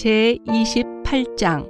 제28장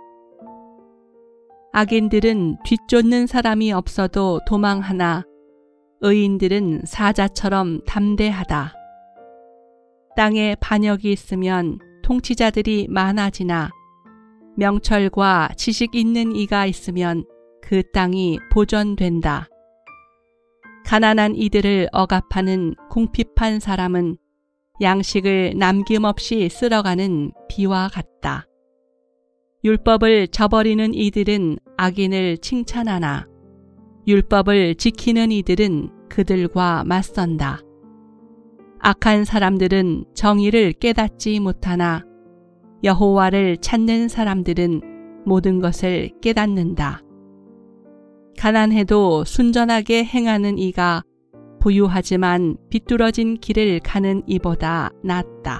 악인들은 뒤쫓는 사람이 없어도 도망하나 의인들은 사자처럼 담대하다. 땅에 반역이 있으면 통치자들이 많아지나 명철과 지식 있는 이가 있으면 그 땅이 보존된다. 가난한 이들을 억압하는 궁핍한 사람은 양식을 남김없이 쓸어가는 비와 같다. 율법을 저버리는 이들은 악인을 칭찬하나 율법을 지키는 이들은 그들과 맞선다. 악한 사람들은 정의를 깨닫지 못하나 여호와를 찾는 사람들은 모든 것을 깨닫는다. 가난해도 순전하게 행하는 이가 부유하지만 비뚤어진 길을 가는 이보다 낫다.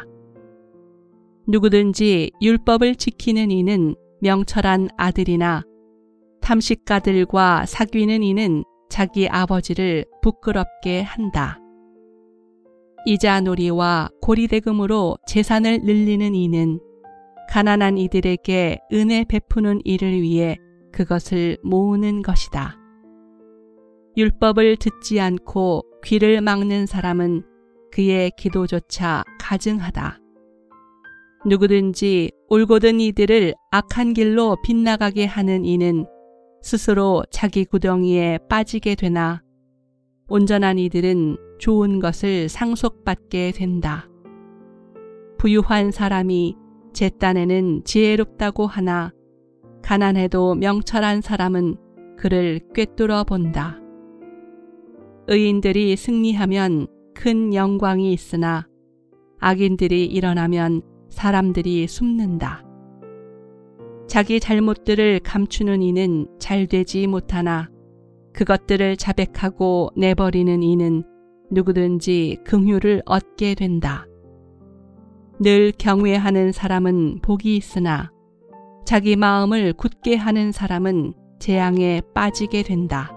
누구든지 율법을 지키는 이는 명철한 아들이나 탐식가들과 사귀는 이는 자기 아버지를 부끄럽게 한다. 이자놀이와 고리대금으로 재산을 늘리는 이는 가난한 이들에게 은혜 베푸는 일을 위해 그것을 모으는 것이다. 율법을 듣지 않고 귀를 막는 사람은 그의 기도조차 가증하다. 누구든지 올곧은 이들을 악한 길로 빗나가게 하는 이는 스스로 자기 구덩이에 빠지게 되나 온전한 이들은 좋은 것을 상속받게 된다. 부유한 사람이 제 딴에는 지혜롭다고 하나 가난해도 명철한 사람은 그를 꿰뚫어 본다. 의인들이 승리하면 큰 영광이 있으나 악인들이 일어나면 사람들이 숨는다. 자기 잘못들을 감추는 이는 잘되지 못하나 그것들을 자백하고 내버리는 이는 누구든지 긍휼을 얻게 된다. 늘 경외하는 사람은 복이 있으나 자기 마음을 굳게 하는 사람은 재앙에 빠지게 된다.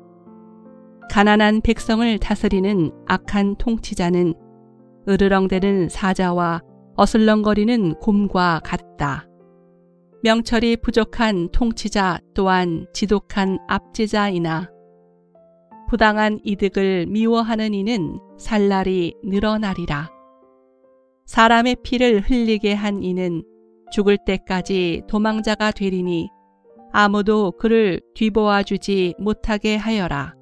가난한 백성을 다스리는 악한 통치자는 으르렁대는 사자와 어슬렁거리는 곰과 같다. 명철이 부족한 통치자 또한 지독한 압제자이나 부당한 이득을 미워하는 이는 살 날이 늘어나리라. 사람의 피를 흘리게 한 이는 죽을 때까지 도망자가 되리니 아무도 그를 뒤보아 주지 못하게 하여라.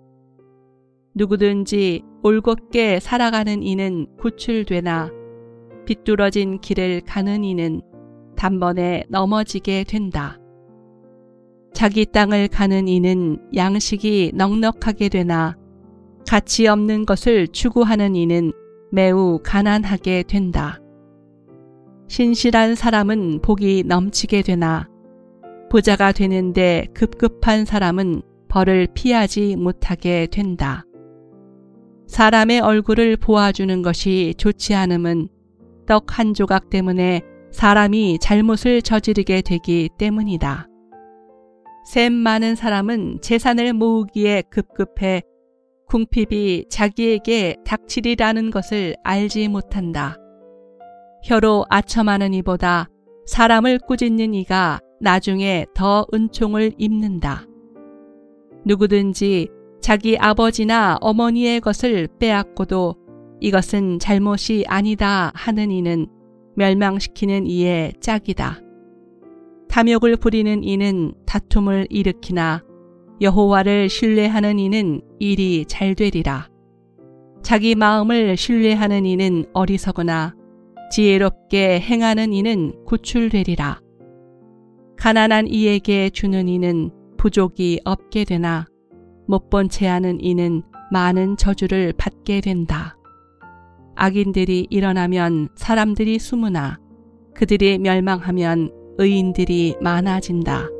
누구든지 올곧게 살아가는 이는 구출되나 비뚤어진 길을 가는 이는 단번에 넘어지게 된다. 자기 땅을 가는 이는 양식이 넉넉하게 되나 가치 없는 것을 추구하는 이는 매우 가난하게 된다. 신실한 사람은 복이 넘치게 되나 부자가 되는데 급급한 사람은 벌을 피하지 못하게 된다. 사람의 얼굴을 보아주는 것이 좋지 않음은 떡 한 조각 때문에 사람이 잘못을 저지르게 되기 때문이다. 셈 많은 사람은 재산을 모으기에 급급해 궁핍이 자기에게 닥치리라는 것을 알지 못한다. 혀로 아첨하는 이보다 사람을 꾸짖는 이가 나중에 더 은총을 입는다. 누구든지 자기 아버지나 어머니의 것을 빼앗고도 이것은 잘못이 아니다 하는 이는 멸망시키는 이의 짝이다. 탐욕을 부리는 이는 다툼을 일으키나 여호와를 신뢰하는 이는 일이 잘 되리라. 자기 마음을 신뢰하는 이는 어리석으나 지혜롭게 행하는 이는 구출되리라. 가난한 이에게 주는 이는 부족이 없게 되나 못 본 채 하는 이는 많은 저주를 받게 된다. 악인들이 일어나면 사람들이 숨으나 그들이 멸망하면 의인들이 많아진다.